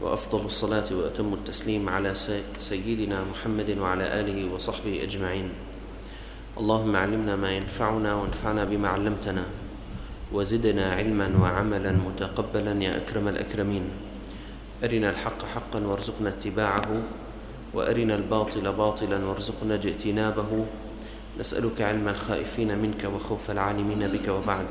وأفضل الصلاة وأتم التسليم على سيدنا محمد وعلى آله وصحبه أجمعين. اللهم علمنا ما ينفعنا وانفعنا بما علمتنا، وزدنا علما وعملا متقبلا يا أكرم الأكرمين. أرنا الحق حقا وارزقنا اتباعه، وأرنا الباطل باطلا وارزقنا اجتنابه. نسألك علم الخائفين منك وخوف العالمين بك. وبعد،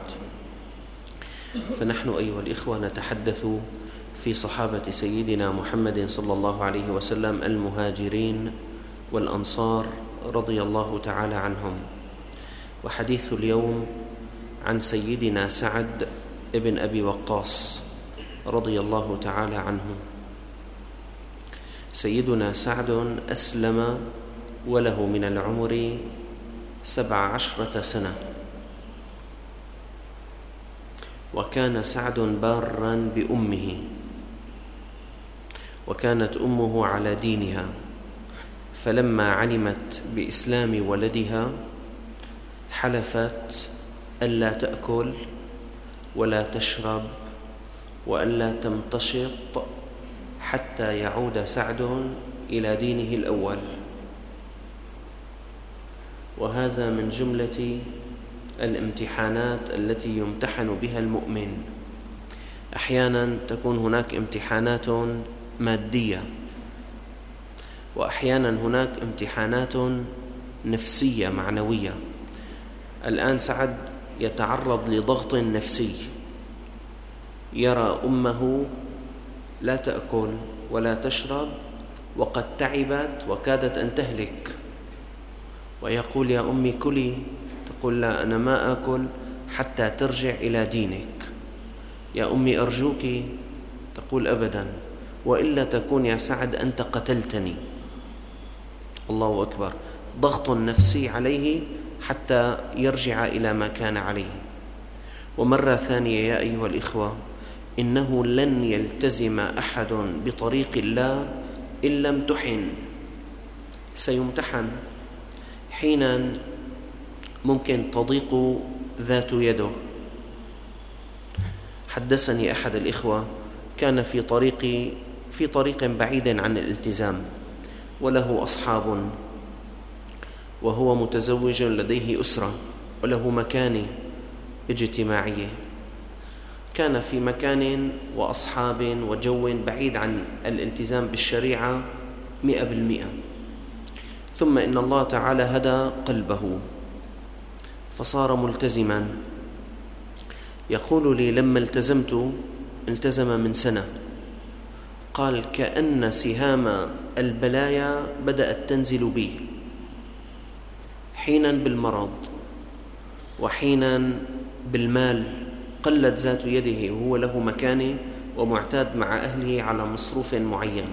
فنحن أيها الإخوة نتحدث في صحابة سيدنا محمد صلى الله عليه وسلم المهاجرين والأنصار رضي الله تعالى عنهم. وحديث اليوم عن سيدنا سعد ابن أبي وقاص رضي الله تعالى عنه. سيدنا سعد أسلم وله من العمر 17 سنة، وكان سعد بارا بأمه، وكانت أمه على دينها، فلما علمت بإسلام ولدها حلفت ألا تأكل ولا تشرب وألا تمتشط حتى يعود سعد إلى دينه الأول. وهذا من جملة الامتحانات التي يمتحن بها المؤمن. أحيانا تكون هناك امتحانات مادية، وأحيانا هناك امتحانات نفسية معنوية. الآن سعد يتعرض لضغط نفسي، يرى أمه لا تأكل ولا تشرب وقد تعبت وكادت أن تهلك، ويقول: يا أمي كلي، تقول: لا، أنا ما أكل حتى ترجع إلى دينك. يا أمي أرجوك، تقول: أبدا، وإلا تكون يا سعد أنت قتلتني. الله أكبر، ضغط نفسي عليه حتى يرجع إلى ما كان عليه. ومرة ثانية يا أيها الإخوة، إنه لن يلتزم أحد بطريق الله إلا امتحن، سيمتحن. حينا ممكن تضيق ذات يده. حدثني أحد الإخوة كان في طريق بعيد عن الالتزام، وله أصحاب، وهو متزوج لديه أسرة وله مكانة اجتماعية. كان في مكان وأصحاب وجو بعيد عن الالتزام بالشريعة 100%. ثم إن الله تعالى هدى قلبه فصار ملتزما. يقول لي: لما التزم من سنة، قال: كأن سهام البلايا بدأت تنزل بي، حينا بالمرض وحينا بالمال، قلت ذات يده وهو له مكانه ومعتاد مع أهله على مصروف معين،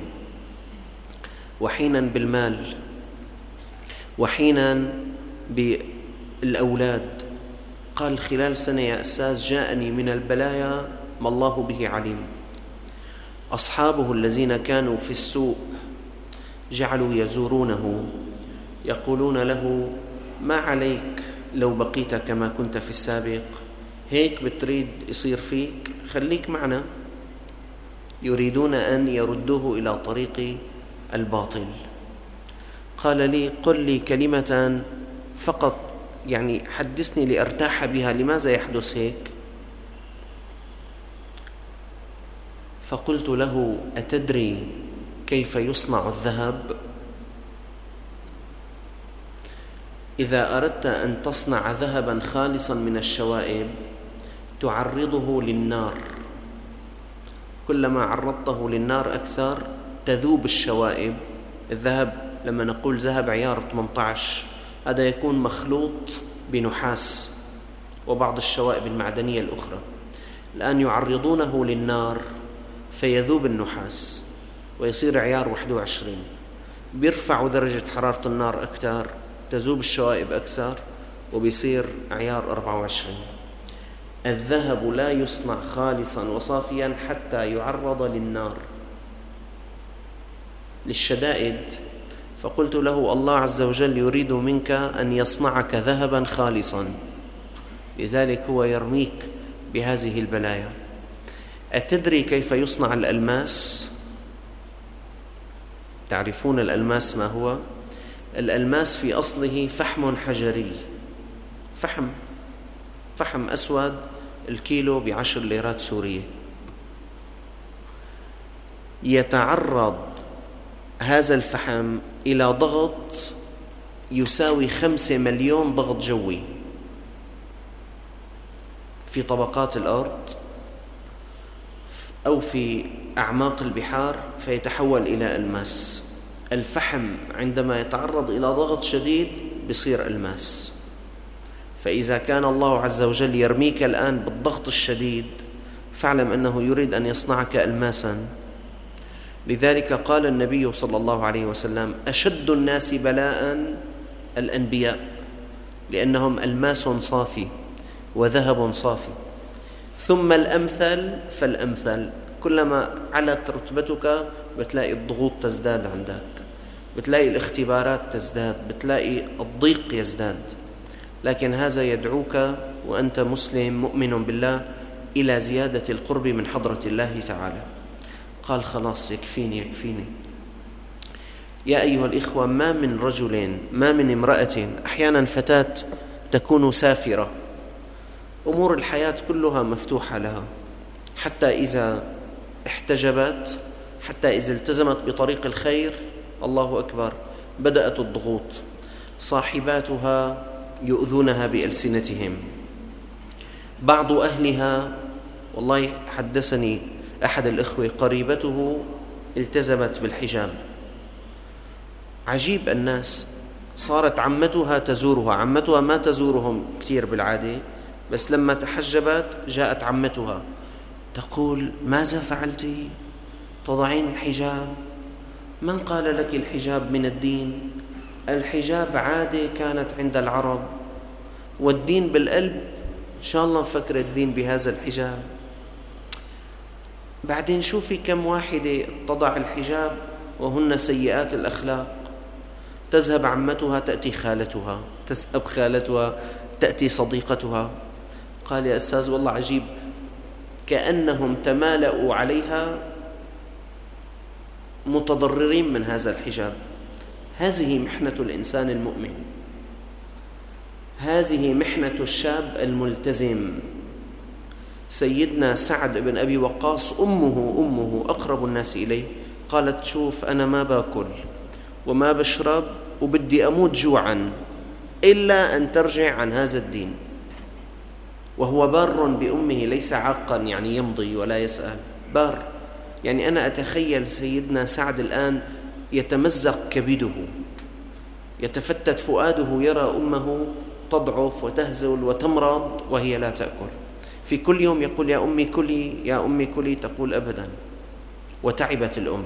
وحينا بالمال، وحينا بالأولاد. قال: خلال سنة يا أستاذ جاءني من البلايا ما الله به عليم. أصحابه الذين كانوا في السوء جعلوا يزورونه، يقولون له: ما عليك لو بقيت كما كنت في السابق؟ هيك بتريد يصير فيك؟ خليك معنا. يريدون أن يردوه إلى طريق الباطل. قال لي: قل لي كلمة فقط، يعني حدثني لأرتاح بها، لماذا يحدث هيك؟ فقلت له: أتدري كيف يصنع الذهب؟ إذا أردت أن تصنع ذهبا خالصا من الشوائب تعرضه للنار، كلما عرضته للنار أكثر تذوب الشوائب. الذهب لما نقول ذهب عيار 18، هذا يكون مخلوط بنحاس وبعض الشوائب المعدنية الأخرى. الآن يعرضونه للنار فيذوب النحاس ويصير عيار 21، بيرفعوا درجة حرارة النار أكثر، تذوب الشوائب أكثر، وبيصير عيار 24. الذهب لا يصنع خالصا وصافيا حتى يعرض للنار، للشدائد. فقلت له: الله عز وجل يريد منك أن يصنعك ذهبا خالصا، لذلك هو يرميك بهذه البلايا. أتدري كيف يصنع الألماس؟ تعرفون الألماس ما هو؟ الألماس في أصله فحم حجري، فحم أسود، الكيلو ب10 ليرات سورية. يتعرض هذا الفحم إلى ضغط يساوي 5 مليون ضغط جوي في طبقات الأرض أو في أعماق البحار، فيتحول إلى ألماس. الفحم عندما يتعرض إلى ضغط شديد بصير ألماس. فإذا كان الله عز وجل يرميك الآن بالضغط الشديد فاعلم أنه يريد أن يصنعك ألماسا. لذلك قال النبي صلى الله عليه وسلم: أشد الناس بلاء الأنبياء، لأنهم ألماس صافي وذهب صافي، ثم الأمثل فالأمثل. كلما علت رتبتك بتلاقي الضغوط تزداد عندك، بتلاقي الاختبارات تزداد، بتلاقي الضيق يزداد. لكن هذا يدعوك وأنت مسلم مؤمن بالله إلى زيادة القرب من حضرة الله تعالى. قال: خلاص يكفيني. يا أيها الإخوة، ما من رجل، ما من امرأة، أحيانا فتاة تكون سافرة، أمور الحياة كلها مفتوحة لها، حتى إذا احتجبت، حتى إذا التزمت بطريق الخير، الله أكبر، بدأت الضغوط. صاحباتها يؤذونها بألسنتهم، بعض أهلها. والله حدثني أحد الإخوة قريبته التزمت بالحجاب، عجيب الناس، صارت عمتها تزورها، عمتها ما تزورهم كثير بالعادة، بس لما تحجبت جاءت عمتها تقول: ماذا فعلت؟ تضعين الحجاب؟ من قال لك الحجاب من الدين؟ الحجاب عادة كانت عند العرب، والدين بالقلب. إن شاء الله نفكر الدين بهذا الحجاب. بعدين شوفي كم واحدة تضع الحجاب وهن سيئات الأخلاق. تذهب عمتها تأتي خالتها، تذهب خالتها تأتي صديقتها. قال: يا أستاذ والله عجيب، كأنهم تمالأوا عليها متضررين من هذا الحجاب. هذه محنة الإنسان المؤمن، هذه محنة الشاب الملتزم. سيدنا سعد بن أبي وقاص أمه أقرب الناس إليه قالت: شوف، أنا ما باكل وما بشرب وبدي أموت جوعا إلا أن ترجع عن هذا الدين. وهو بار بأمه، ليس عاقا يعني يمضي ولا يسأل، بار. يعني أنا أتخيل سيدنا سعد الآن يتمزق كبده، يتفتت فؤاده، يرى أمه تضعف وتهزل وتمرض وهي لا تأكل. في كل يوم يقول: يا أمي كلي، يا أمي كلي، تقول أبدا، وتعبت الأم.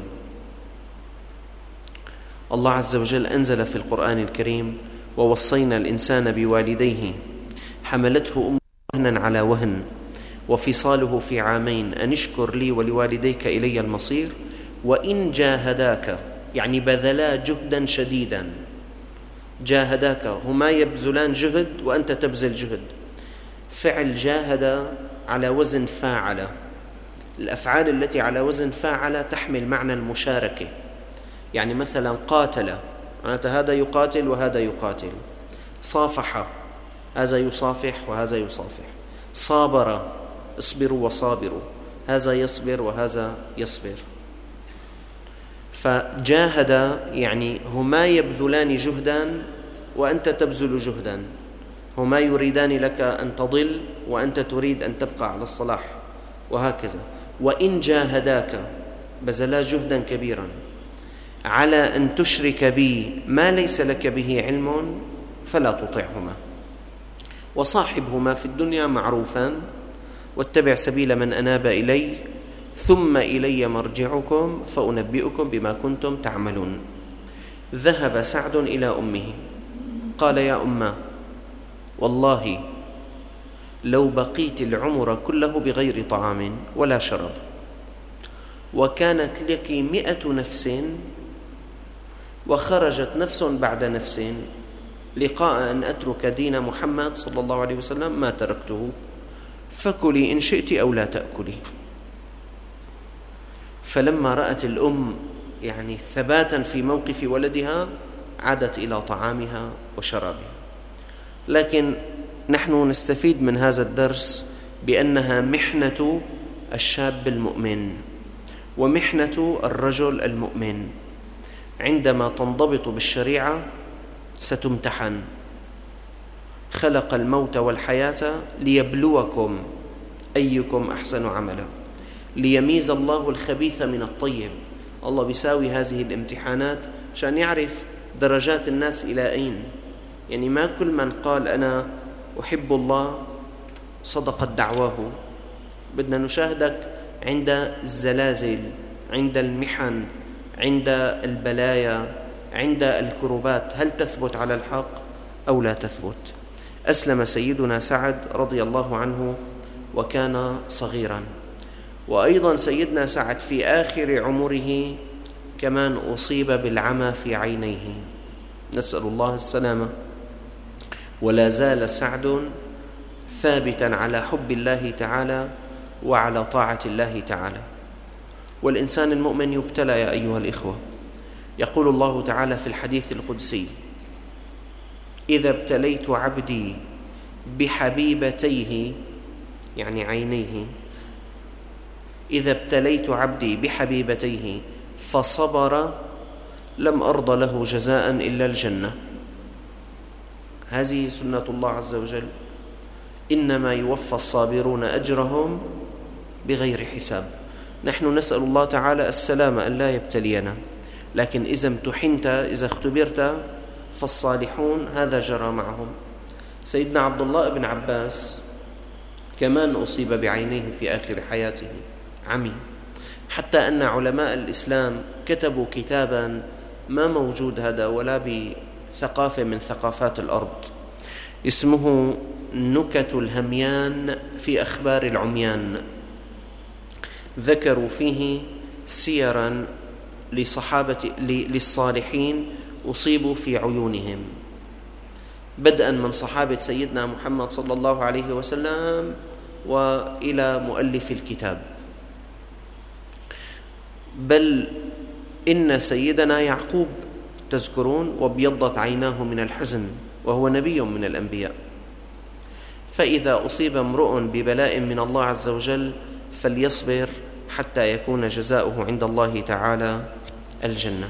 الله عز وجل أنزل في القرآن الكريم: ووصينا الإنسان بوالديه حملته أمه وهنا على وهن وفصاله في 2 عام أن اشكر لي ولوالديك إلي المصير وإن جاهداك، يعني بذلا جهدا شديدا. جاهداك، هما يبذلان جهد وأنت تبذل جهد. فعل جاهد على وزن فاعل. الأفعال التي على وزن فاعل تحمل معنى المشاركة. يعني مثلا قاتل، معناتها هذا يقاتل وهذا يقاتل. صافح، هذا يصافح وهذا يصافح. صابر، اصبروا وصابروا، هذا يصبر وهذا يصبر. فجاهد يعني هما يبذلان جهدا وأنت تبذل جهدا، هما يريدان لك أن تضل وأنت تريد أن تبقى على الصلاح، وهكذا. وإن جاهداك، بذلا جهدا كبيرا على أن تشرك بي ما ليس لك به علم فلا تطعهما وصاحبهما في الدنيا معروفا واتبع سبيل من أناب إلي ثم إلي مرجعكم فأنبئكم بما كنتم تعملون. ذهب سعد إلى أمه قال: يا أمه، والله لو بقيت العمر كله بغير طعام ولا شراب وكانت لك 100 نفس وخرجت نفس بعد نفس لقاء أن أترك دين محمد صلى الله عليه وسلم ما تركته، فكلي إن شئت أو لا تأكلي. فلما رأت الأم يعني ثباتا في موقف ولدها عادت إلى طعامها وشرابها. لكن نحن نستفيد من هذا الدرس بأنها محنة الشاب المؤمن ومحنة الرجل المؤمن. عندما تنضبط بالشريعة ستمتحن. خلق الموت والحياة ليبلوكم أيكم أحسن عملا، ليميز الله الخبيث من الطيب. الله بيساوي هذه الامتحانات عشان يعرف درجات الناس إلى أين. يعني ما كل من قال أنا أحب الله صدقت دعواه. بدنا نشاهدك عند الزلازل، عند المحن، عند البلايا، عند الكربات، هل تثبت على الحق أو لا تثبت؟ أسلم سيدنا سعد رضي الله عنه وكان صغيرا. وأيضا سيدنا سعد في آخر عمره كمان أصيب بالعمى في عينيه، نسأل الله السلامة. ولا زال سعد ثابتا على حب الله تعالى وعلى طاعة الله تعالى. والإنسان المؤمن يبتلى يا أيها الإخوة. يقول الله تعالى في الحديث القدسي: إذا ابتليت عبدي بحبيبتيه، يعني عينيه، إذا ابتليت عبدي بحبيبتيه فصبر لم أرض له جزاء إلا الجنة. هذه سنة الله عز وجل، إنما يوفى الصابرون أجرهم بغير حساب. نحن نسأل الله تعالى السلامة أن لا يبتلينا، لكن إذا امتحنت، إذا اختبرت، فالصالحون هذا جرى معهم. سيدنا عبد الله بن عباس كمان أصيب بعينيه في آخر حياته، عمي، حتى أن علماء الإسلام كتبوا كتابا ما موجود هذا ولا بثقافة من ثقافات الأرض، اسمه نكت الهميان في أخبار العميان. ذكروا فيه سيرا للصالحين أصيبوا في عيونهم، بدءا من صحابة سيدنا محمد صلى الله عليه وسلم وإلى مؤلف الكتاب. بل إن سيدنا يعقوب تذكرون وابيضت عيناه من الحزن وهو نبي من الأنبياء. فإذا أصيب امرؤ ببلاء من الله عز وجل فليصبر حتى يكون جزاؤه عند الله تعالى الجنة.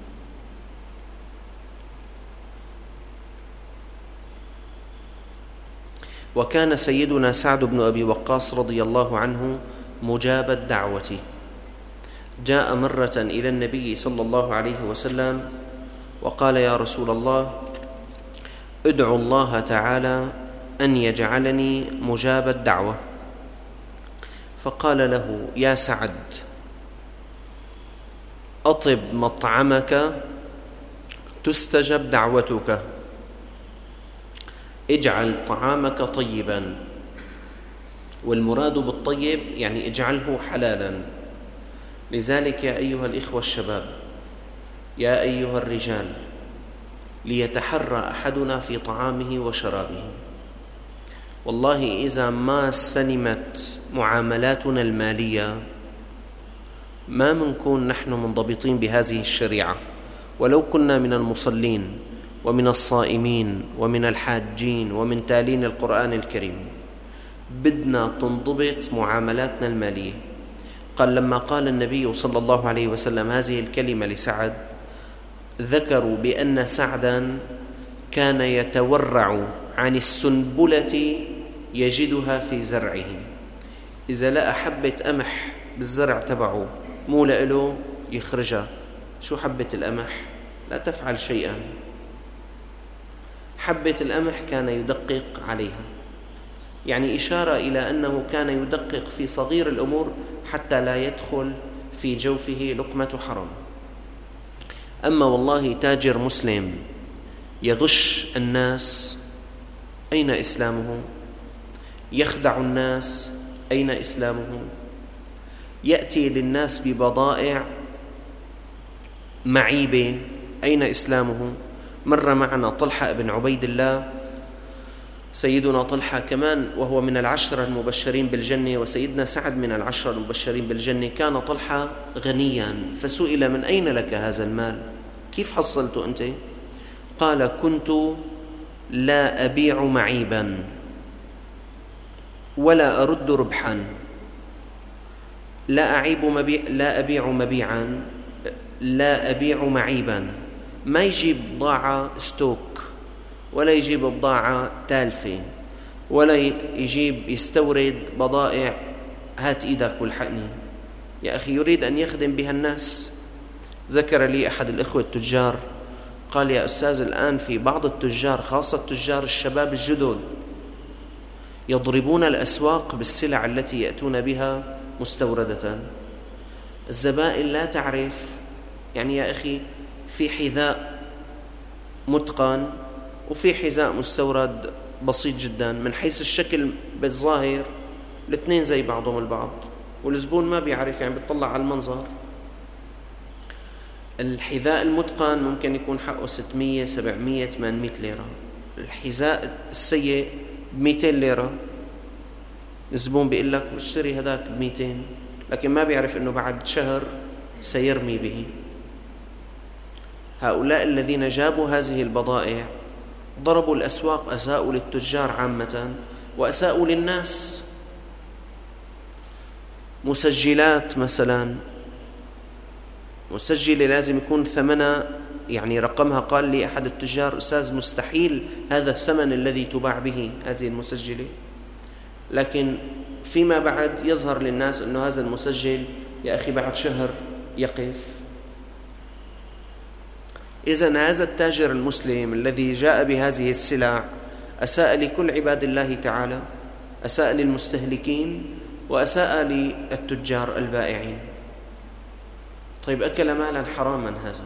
وكان سيدنا سعد بن أبي وقاص رضي الله عنه مجاب الدعوة. جاء مرة إلى النبي صلى الله عليه وسلم وقال: يا رسول الله، ادعو الله تعالى أن يجعلني مجاب الدعوة. فقال له: يا سعد، أطب مطعمك تستجب دعوتك، اجعل طعامك طيبا. والمراد بالطيب يعني اجعله حلالا. لذلك يا أيها الإخوة الشباب، يا أيها الرجال، ليتحرى أحدنا في طعامه وشرابه. والله إذا ما سلمت معاملاتنا المالية ما منكون نحن منضبطين بهذه الشريعة. ولو كنا من المصلين ومن الصائمين ومن الحاجين ومن تالين القرآن الكريم، بدنا تنضبط معاملاتنا المالية. قال لما قال النبي صلى الله عليه وسلم هذه الكلمة لسعد، ذكروا بأن سعدا كان يتورع عن السنبلة يجدها في زرعه. إذا لقى حبة قمح بالزرع تبعه مو لإله يخرجها. شو حبة القمح؟ لا تفعل شيئا. حبة القمح كان يدقق عليها، يعني إشارة إلى أنه كان يدقق في صغير الأمور حتى لا يدخل في جوفه لقمة حرام. أما والله تاجر مسلم يغش الناس، أين إسلامه؟ يخدع الناس، أين إسلامه؟ يأتي للناس ببضائع معيبة، أين إسلامه؟ مر معنا طلحة بن عبيد الله سيدنا طلحة كمان وهو من العشرة المبشرين بالجنة، وسيدنا سعد من العشرة المبشرين بالجنة. كان طلحة غنيا، فسئل: من أين لك هذا المال؟ كيف حصلته أنت؟ قال: كنت لا أبيع معيبا ولا أرد ربحا. لا أبيع مبيعا، لا أبيع معيبا، ما يجيب بضاعة ستوك، ولا يجيب بضاعة تالفة، ولا يجيب يستورد بضائع هات إيدك والحقني. يا أخي يريد أن يخدم بها الناس. ذكر لي أحد الإخوة التجار قال: يا أستاذ، الآن في بعض التجار، خاصة التجار الشباب الجدد، يضربون الأسواق بالسلع التي يأتون بها مستوردة. الزبائن لا تعرف. يعني يا أخي، في حذاء متقن وفي حذاء مستورد بسيط جدا، من حيث الشكل بالظاهر الاثنين زي بعضهم البعض، والزبون ما بيعرف، يعني بيطلع على المنظر. الحذاء المتقن ممكن يكون حقه 600 700 800 ليرة، الحذاء السيء 200 ليرة. الزبون بيقول لك اشتري هذاك ب200، لكن ما بيعرف انه بعد شهر سيرمي به. هؤلاء الذين جابوا هذه البضائع ضربوا الأسواق، أساءوا للتجار عامة وأساءوا للناس. مسجلات مثلا، مسجلة لازم يكون ثمنها، يعني رقمها، قال لي أحد التجار: أستاذ، مستحيل هذا الثمن الذي تباع به هذه المسجلة. لكن فيما بعد يظهر للناس أنه هذا المسجل يا أخي بعد شهر يقف. إذن هذا التاجر المسلم الذي جاء بهذه السلع أساء لكل عباد الله تعالى، أساء للمستهلكين وأساء للتجار البائعين. طيب، أكل مالا حراما هذا.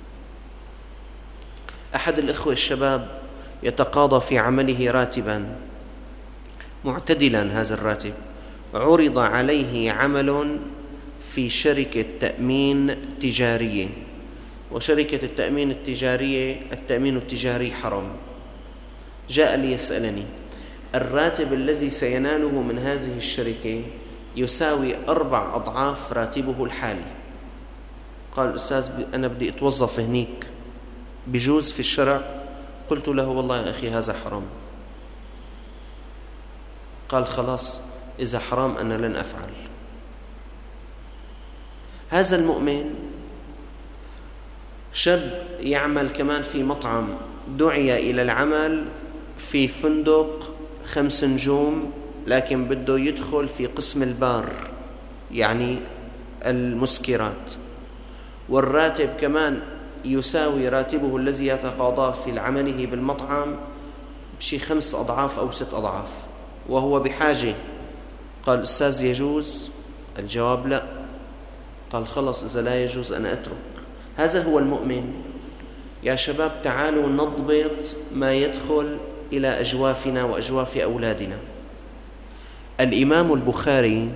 أحد الإخوة الشباب يتقاضى في عمله راتبا معتدلا، هذا الراتب عرض عليه عمل في شركة تأمين تجارية، وشركة التأمين التجارية التأمين التجاري حرام. جاء لي يسألني: الراتب الذي سيناله من هذه الشركة يساوي 4 أضعاف راتبه الحالي. قال: أستاذ، أنا بدي أتوظف هنيك، بجوز في الشرع؟ قلت له: والله يا أخي هذا حرام. قال: خلاص، إذا حرام أنا لن أفعل. هذا المؤمن شاب يعمل كمان في مطعم، دعي إلى العمل في فندق 5 نجوم، لكن بده يدخل في قسم البار، يعني المسكرات، والراتب كمان يساوي راتبه الذي يتقاضاه في عمله بالمطعم بشي 5 أضعاف أو 6 أضعاف، وهو بحاجة. قال: أستاذ، يجوز؟ الجواب لا. قال: خلص، إذا لا يجوز أنا أترك. هذا هو المؤمن. يا شباب، تعالوا نضبط ما يدخل إلى أجوافنا وأجواف أولادنا. الإمام البخاري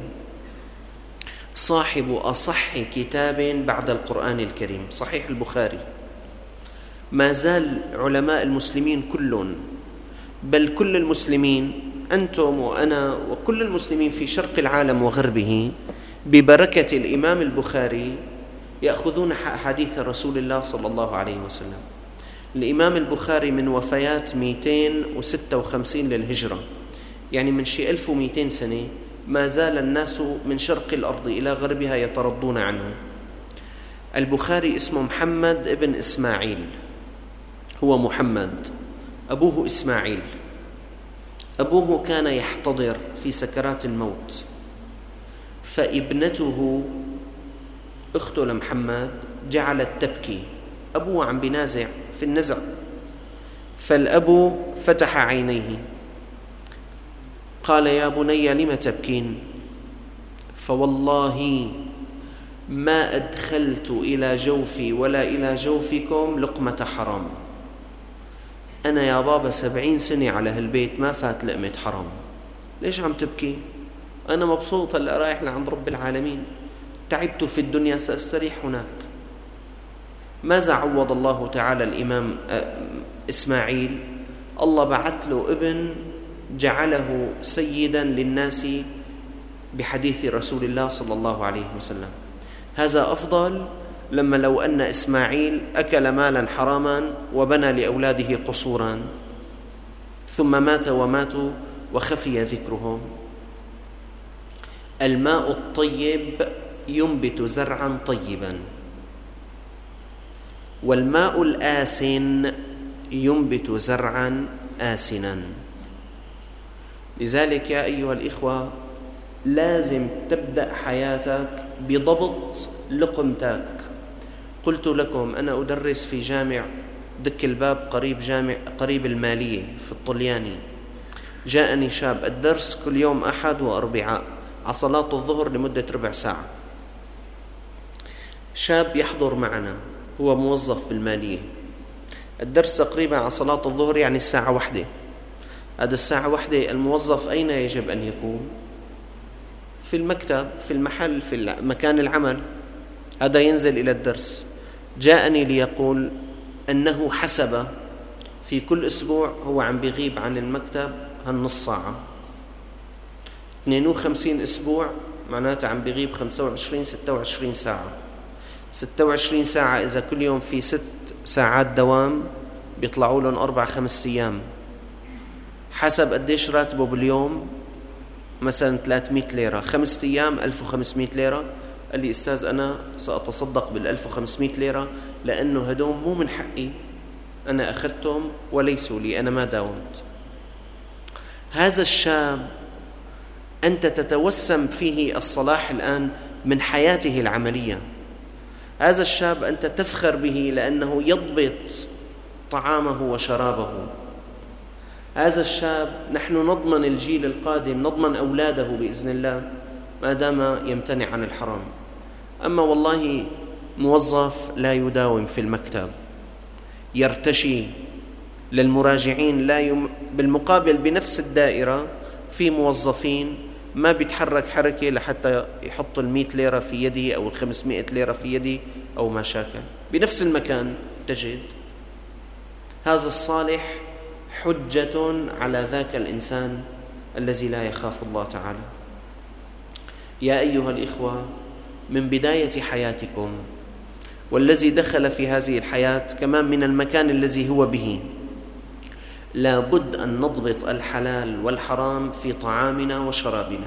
صاحب أصح كتاب بعد القرآن الكريم، صحيح البخاري. ما زال علماء المسلمين كلهم، بل كل المسلمين، أنتم وأنا وكل المسلمين في شرق العالم وغربه، ببركة الإمام البخاري يأخذون حديث رسول الله صلى الله عليه وسلم. الإمام البخاري من وفيات 256 للهجرة، يعني من شي 1200 سنة، ما زال الناس من شرق الأرض إلى غربها يترضون عنه. البخاري اسمه محمد ابن إسماعيل، هو محمد، أبوه إسماعيل. أبوه كان يحتضر في سكرات الموت، فابنته أخته لمحمد جعلت تبكي، أبوه عم بينازع في النزع، فالأب فتح عينيه قال: يا بني لم تبكين؟ فوالله ما أدخلت إلى جوفي ولا إلى جوفكم لقمة حرام. أنا يا بابا 70 سنة على هالبيت ما فات لقمة حرام، ليش عم تبكي؟ أنا مبسوط، هلأ رايح لعند رب العالمين، تعبت في الدنيا سأستريح هناك. ماذا عوض الله تعالى الإمام إسماعيل؟ الله بعث له ابن جعله سيدا للناس بحديث رسول الله صلى الله عليه وسلم. هذا أفضل لما لو أن إسماعيل أكل مالا حراما وبنى لأولاده قصورا ثم مات وماتوا وخفي ذكرهم. الماء الطيب ينبت زرعا طيبا، والماء الآسن ينبت زرعا آسنا. لذلك يا أيها الإخوة لازم تبدأ حياتك بضبط لقمتك. قلت لكم أنا أدرس في جامع دك الباب قريب المالية في الطلياني. جاءني شاب، الدرس كل يوم أحد وأربعاء على صلاة الظهر لمدة ربع ساعة. شاب يحضر معنا، هو موظف بالمالية. الدرس تقريبا على صلاة الظهر يعني الساعة 1. هذا الساعة 1 الموظف أين يجب أن يكون؟ في المكتب، في المحل، في مكان العمل. هذا ينزل إلى الدرس. جاءني ليقول أنه حسب في كل أسبوع هو عم بيغيب عن المكتب هالنص ساعة. 52 أسبوع معناته عم بيغيب 26 ساعة. 26 ساعة إذا كل يوم في 6 ساعات دوام بيطلعوا لهم 4-5 أيام. حسب قديش راتبه باليوم، مثلا 300 ليرة، 5 أيام 1500 ليرة. قال لي أستاذ أنا سأتصدق بال1500 ليرة لأنه هدوم مو من حقي، أنا أخذتهم وليسوا لي، أنا ما داومت. هذا الشاب أنت تتوسم فيه الصلاح الآن من حياته العملية. هذا الشاب أنت تفخر به لأنه يضبط طعامه وشرابه. هذا الشاب نحن نضمن الجيل القادم، نضمن أولاده بإذن الله ما دام يمتنع عن الحرام. أما والله موظف لا يداوم في المكتب، يرتشي للمراجعين، بالمقابل بنفس الدائرة في موظفين ما بيتحرك حركة لحتى يحط 100 ليرة في يدي أو 500 ليرة في يدي أو ما شاكل. بنفس المكان تجد هذا الصالح حجة على ذاك الإنسان الذي لا يخاف الله تعالى. يا أيها الإخوة، من بداية حياتكم والذي دخل في هذه الحياة كمان من المكان الذي هو به، لا بد أن نضبط الحلال والحرام في طعامنا وشرابنا.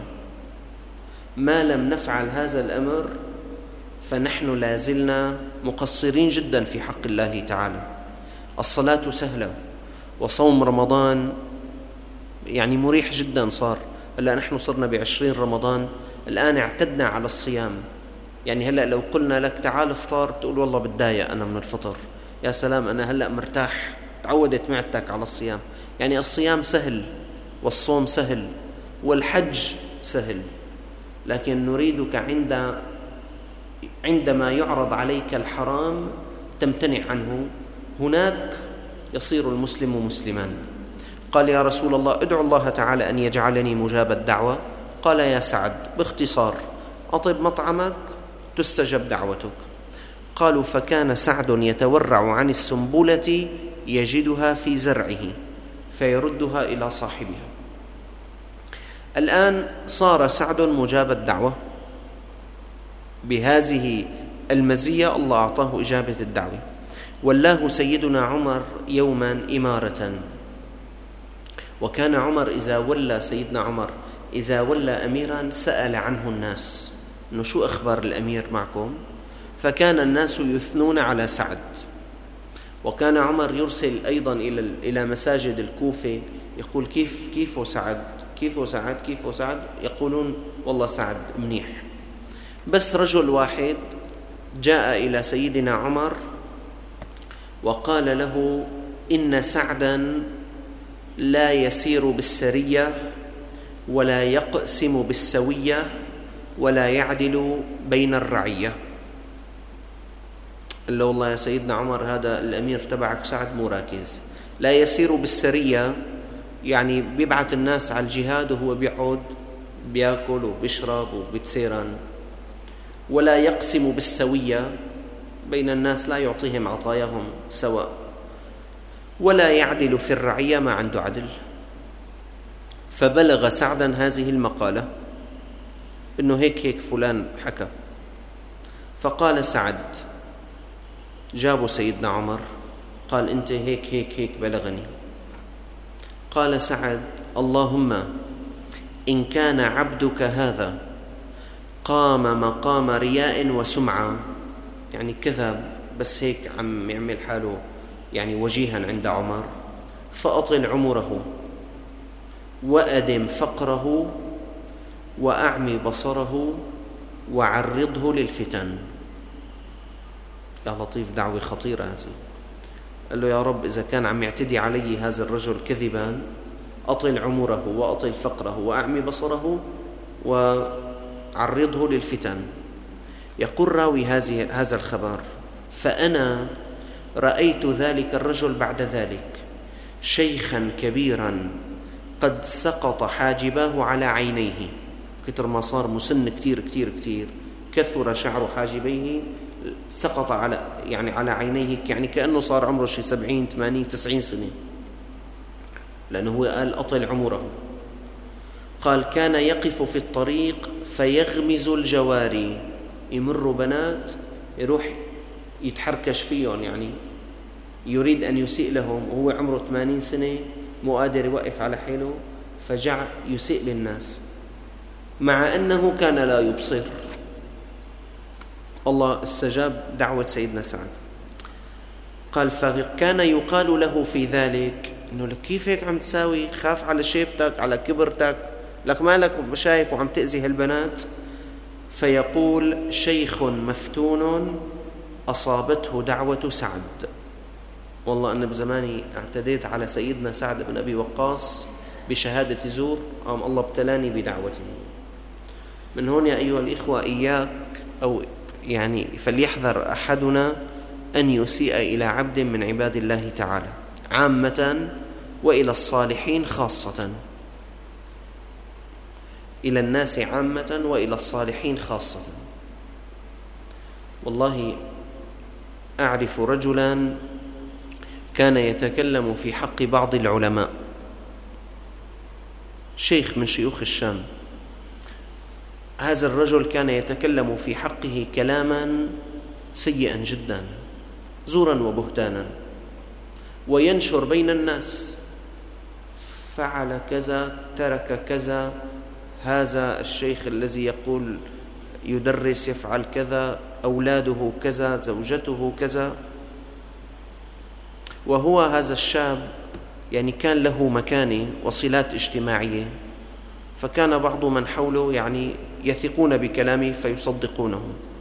ما لم نفعل هذا الأمر فنحن لازلنا مقصرين جدا في حق الله تعالى. الصلاة سهلة، وصوم رمضان يعني مريح جدا صار. هلأ نحن صرنا ب20 رمضان، الآن اعتدنا على الصيام. يعني هلأ لو قلنا لك تعال افطر تقول والله بتضايق أنا من الفطر. يا سلام أنا هلأ مرتاح، تعودت معدتك على الصيام. يعني الصيام سهل والصوم سهل والحج سهل، لكن نريدك عندما يعرض عليك الحرام تمتنع عنه. هناك يصير المسلم مسلما. قال يا رسول الله ادعو الله تعالى أن يجعلني مجاب الدعوة. قال يا سعد باختصار أطب مطعمك تستجب دعوتك. قالوا فكان سعد يتورع عن السنبلة يجدها في زرعه فيردها إلى صاحبها. الآن صار سعد مجاب الدعوة بهذه المزية، الله أعطاه إجابة الدعوة. والله سيدنا عمر يوما إمارة، وكان عمر سيدنا عمر إذا ولى أميرا سأل عنه الناس إنه شو أخبار الأمير معكم؟ فكان الناس يثنون على سعد. وكان عمر يرسل أيضا إلى مساجد الكوفة يقول كيف سعد، يقولون والله سعد منيح. بس رجل واحد جاء إلى سيدنا عمر وقال له إن سعدا لا يسير بالسرية ولا يقسم بالسوية ولا يعدل بين الرعية. قال له والله يا سيدنا عمر هذا الأمير تبعك سعد مو راكز، لا يسير بالسرية يعني بيبعث الناس على الجهاد وهو بيقعد بيأكل وبيشرب وبيتسيرن، ولا يقسم بالسوية بين الناس لا يعطيهم عطاياهم سواء، ولا يعدل في الرعية ما عنده عدل. فبلغ سعدا هذه المقالة إنه هيك فلان حكى. فقال سعد، جابوا سيدنا عمر، قال أنت هيك بلغني. قال سعد: اللهم إن كان عبدك هذا قام مقام رياء وسمعة، يعني كذب بس هيك عم يعمل حاله يعني وجيها عند عمر، فأطل عمره وأدم فقره وأعمي بصره وعرضه للفتن. يا لطيف، دعوة خطيرة هذه. قال له: يا رب، إذا كان عم يعتدي علي هذا الرجل كذبا، أطل عمره وأطل فقره وأعمي بصره وعرضه للفتن. يقول راوي هذا الخبر: فأنا رأيت ذلك الرجل بعد ذلك شيخا كبيرا قد سقط حاجباه على عينيه، كتر ما صار مسن كتير كثر شعر حاجبيه، سقط على عينيه، يعني كأنه صار عمره شي 70 80 90 سنة، لأنه هو قال أطل عمره. قال: كان يقف في الطريق فيغمز الجواري، يمروا بنات يروح يتحركش فيهم، يعني يريد أن يسيء لهم، وهو عمره 80 سنة مو قادر يوقف على حاله، فجع يسيء للناس مع أنه كان لا يبصر. الله استجاب دعوة سيدنا سعد. قال: فكان يقال له في ذلك إنه لك كيف هيك عم تساوي، خاف على شيبتك على كبرتك، لك مالك شايف وعم تأذي هالبنات. فيقول: شيخ مفتون أصابته دعوة سعد. والله أنا بزماني اعتديت على سيدنا سعد بن أبي وقاص بشهادة زور، الله ابتلاني بدعوته. من هون يا أيها الإخوة، إياك أو يعني فليحذر أحدنا أن يسيء إلى عبد من عباد الله تعالى عامة، وإلى الصالحين خاصة، إلى الناس عامة وإلى الصالحين خاصة. والله أعرف رجلا كان يتكلم في حق بعض العلماء، شيخ من شيوخ الشام. هذا الرجل كان يتكلم في حقه كلاما سيئا جدا، زورا وبهتانا، وينشر بين الناس: فعل كذا، ترك كذا، هذا الشيخ الذي يقول يدرس يفعل كذا، أولاده كذا، زوجته كذا. وهو هذا الشاب يعني كان له مكانة وصلات اجتماعية، فكان بعض من حوله يعني يثقون بكلامه فيصدقونه.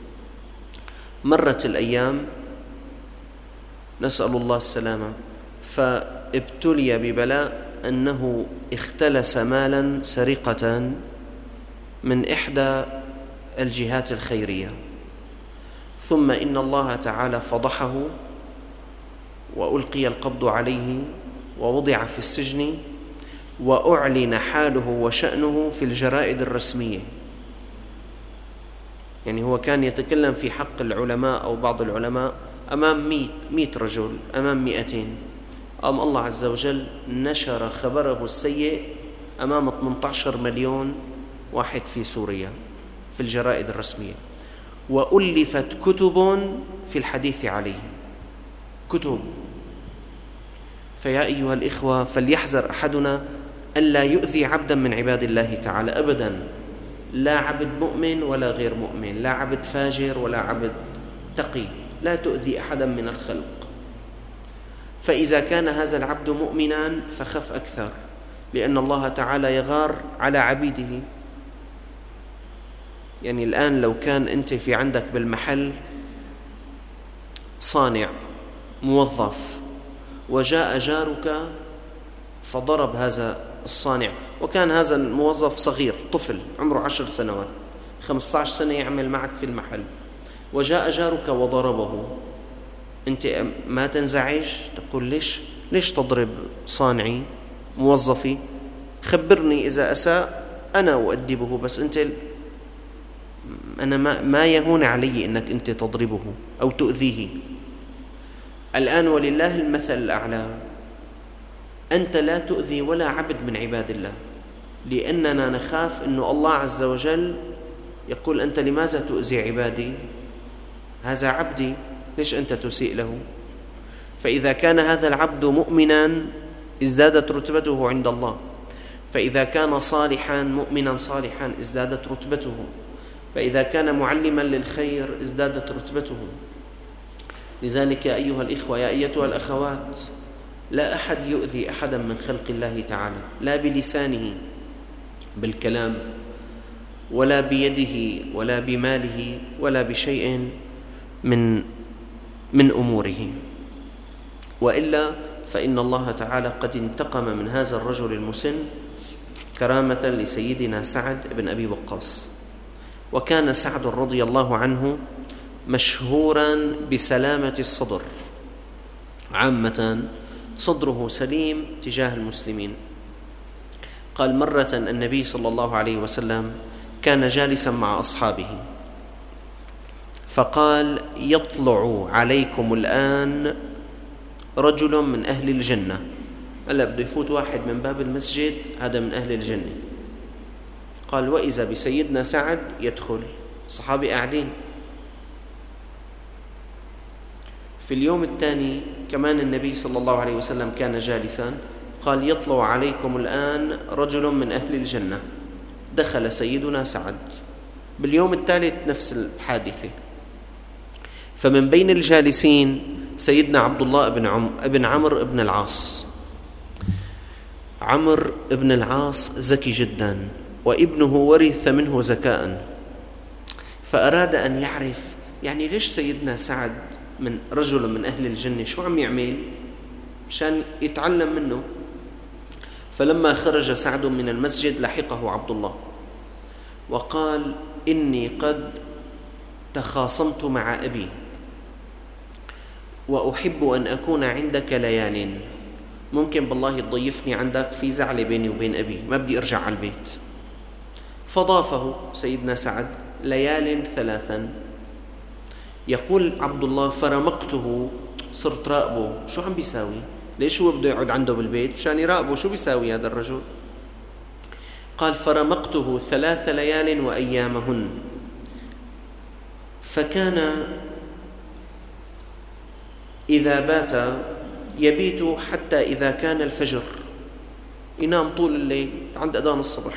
مرت الأيام، نسأل الله السلامة، فابتلي ببلاء أنه اختلس مالا سرقة من إحدى الجهات الخيرية، ثم إن الله تعالى فضحه وألقي القبض عليه ووضع في السجن، وأعلن حاله وشأنه في الجرائد الرسمية. يعني هو كان يتكلم في حق العلماء أو بعض العلماء أمام 100 رجل، أمام 200، الله عز وجل نشر خبره السيء أمام 18 مليون واحد في سوريا في الجرائد الرسمية، وألفت كتب في الحديث عليه، كتب. فيا أيها الإخوة، فليحذر أحدنا ألا يؤذي عبدا من عباد الله تعالى أبدا، لا عبد مؤمن ولا غير مؤمن، لا عبد فاجر ولا عبد تقي، لا تؤذي أحدا من الخلق. فإذا كان هذا العبد مؤمنا فخف أكثر، لأن الله تعالى يغار على عبيده. يعني الآن لو كان أنت في عندك بالمحل صانع موظف، وجاء جارك فضرب هذا الصانع، وكان هذا الموظف صغير، طفل عمره 10 سنوات 15 سنة يعمل معك في المحل، وجاء جارك وضربه، أنت ما تنزعج؟ تقول ليش تضرب صانعي موظفي؟ خبرني إذا أساء أنا أؤدبه، بس أنا ما يهون علي أنك أنت تضربه أو تؤذيه. الآن ولله المثل الأعلى، أنت لا تؤذي ولا عبد من عباد الله، لأننا نخاف أن الله عز وجل يقول أنت لماذا تؤذي عبادي؟ هذا عبدي، ليش أنت تسيء له؟ فإذا كان هذا العبد مؤمنا ازدادت رتبته عند الله، فإذا كان صالحا مؤمنا صالحا ازدادت رتبته، فإذا كان معلما للخير ازدادت رتبته. لذلك يا أيها الإخوة يا أيتها الأخوات، لا أحد يؤذي أحدا من خلق الله تعالى، لا بلسانه بالكلام، ولا بيده، ولا بماله، ولا بشيء من أموره، وإلا فإن الله تعالى قد انتقم من هذا الرجل المسن كرامة لسيدنا سعد بن أبي وقاص. وكان سعد رضي الله عنه مشهورا بسلامة الصدر، عامة صدره سليم تجاه المسلمين. قال مرة النبي صلى الله عليه وسلم كان جالسا مع أصحابه فقال: يطلع عليكم الآن رجل من أهل الجنة. هلا بده يفوت واحد من باب المسجد، هذا من أهل الجنة. قال: وإذا بسيدنا سعد يدخل. الصحابة قاعدين. في اليوم الثاني كمان النبي صلى الله عليه وسلم كان جالسا، قال: يطلع عليكم الآن رجل من أهل الجنة. دخل سيدنا سعد. باليوم الثالث نفس الحادثة. فمن بين الجالسين سيدنا عبد الله بن عمرو بن العاص. عمرو بن العاص ذكي جدا، وابنه ورث منه ذكاء، فأراد أن يعرف يعني ليش سيدنا سعد من رجل من أهل الجنة شو عم يعمل مشان يتعلم منه. فلما خرج سعد من المسجد لحقه عبد الله وقال: إني قد تخاصمت مع أبي وأحب أن أكون عندك ليال، ممكن بالله تضيفني عندك، في زعلة بيني وبين أبي، ما بدي أرجع على البيت. فضافه سيدنا سعد ليال 3. يقول عبد الله: فرمقته، صرت راقبه شو عم بيساوي، ليش هو بده يقعد عنده بالبيت مشان يراقبه شو بيساوي هذا الرجل. قال: فرمقته 3 ليال وأيامهن، فكان إذا بات يبيت حتى إذا كان الفجر، ينام طول الليل عند أذان الصبح،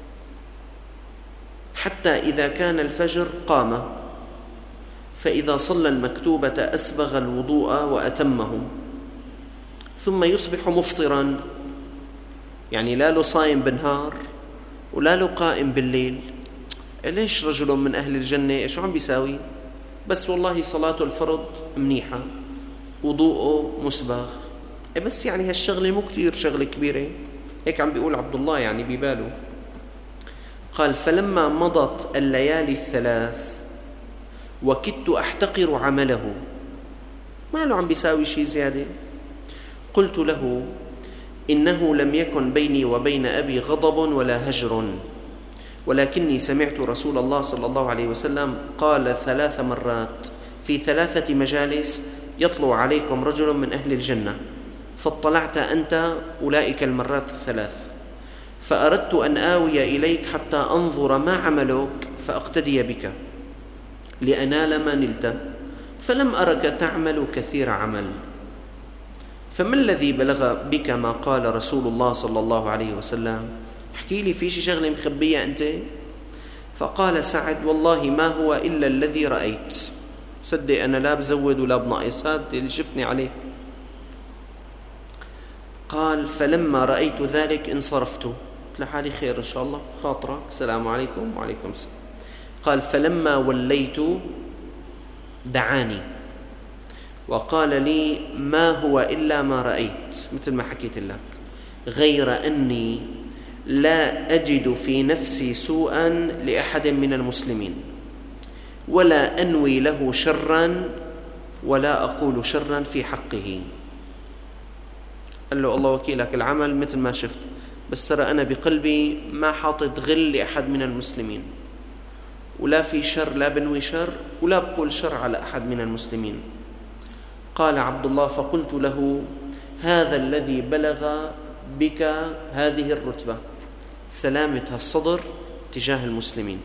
حتى إذا كان الفجر قام، فإذا صلى المكتوبة أسبغ الوضوء وأتمه، ثم يصبح مفطرا، يعني لا له صايم بالنهار ولا له قائم بالليل. ليش رجل من أهل الجنة شو عم بيساوي؟ بس والله صلاته الفرض منيحة، وضوءه مسبغ، بس يعني هالشغلة مو كتير شغلة كبيرة، هيك عم بيقول عبد الله يعني بباله. قال: فلما مضت الليالي 3 وكدت أحتقر عمله، ما له عم بيساوي شيء زيادة، قلت له: إنه لم يكن بيني وبين أبي غضب ولا هجر، ولكني سمعت رسول الله صلى الله عليه وسلم قال 3 مرات في 3 مجالس: يطلع عليكم رجل من أهل الجنة، فاطلعت أنت أولئك المرات 3، فأردت أن آوي إليك حتى أنظر ما عملك فأقتدي بك لأنال ما نلت، فلم أرك تعمل كثير عمل، فما الذي بلغ بك ما قال رسول الله صلى الله عليه وسلم؟ احكي لي، في شغلة مخبية أنت؟ فقال سعد: والله ما هو إلا الذي رأيت، صدق أنا لا بزود ولا بنقص، هذا اللي شفتني عليه. قال: فلما رأيت ذلك انصرفت، قلت لحالي خير إن شاء الله، خاطرك، السلام عليكم. وعليكم السلام. قال: فلما وليت دعاني وقال لي: ما هو إلا ما رأيت، مثل ما حكيت لك، غير أني لا أجد في نفسي سوءا لأحد من المسلمين، ولا أنوي له شرا، ولا أقول شرا في حقه. قال له: الله وكيلك، العمل مثل ما شفت، بس ترى أنا بقلبي ما حاطط غل لأحد من المسلمين، ولا في شر، لا بنوي شر ولا بقول شر على أحد من المسلمين. قال عبد الله: فقلت له: هذا الذي بلغ بك هذه الرتبة، سلامة الصدر تجاه المسلمين.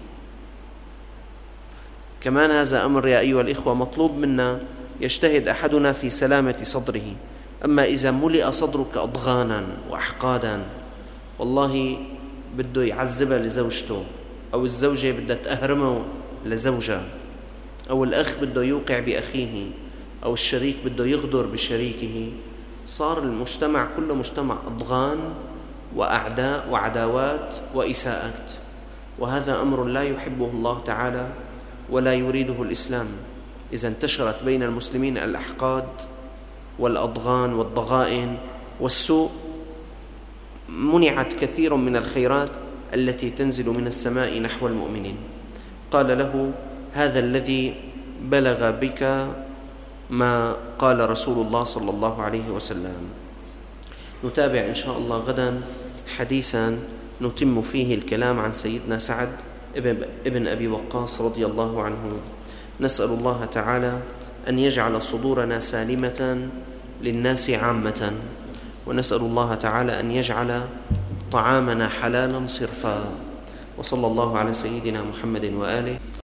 كمان هذا أمر يا أيها الإخوة مطلوب منا، يجتهد أحدنا في سلامة صدره. أما إذا ملئ صدرك أضغانا وأحقادا، والله بده يعذبها لزوجته، أو الزوجة بدها تأهرمه لزوجها، أو الأخ بده يوقع بأخيه، أو الشريك بده يغدر بشريكه، صار المجتمع كله مجتمع أضغان وأعداء وعداوات وإساءات، وهذا أمر لا يحبه الله تعالى ولا يريده الإسلام. إذا انتشرت بين المسلمين الأحقاد والأضغان والضغائن والسوء، منعت كثير من الخيرات التي تنزل من السماء نحو المؤمنين. قال له: هذا الذي بلغ بك ما قال رسول الله صلى الله عليه وسلم. نتابع إن شاء الله غدا حديثا نتم فيه الكلام عن سيدنا سعد ابن أبي وقاص رضي الله عنه. نسأل الله تعالى أن يجعل صدورنا سالمة للناس عامة، ونسأل الله تعالى أن يجعل طعامنا حلالا صرفا. وصلى الله على سيدنا محمد وآله.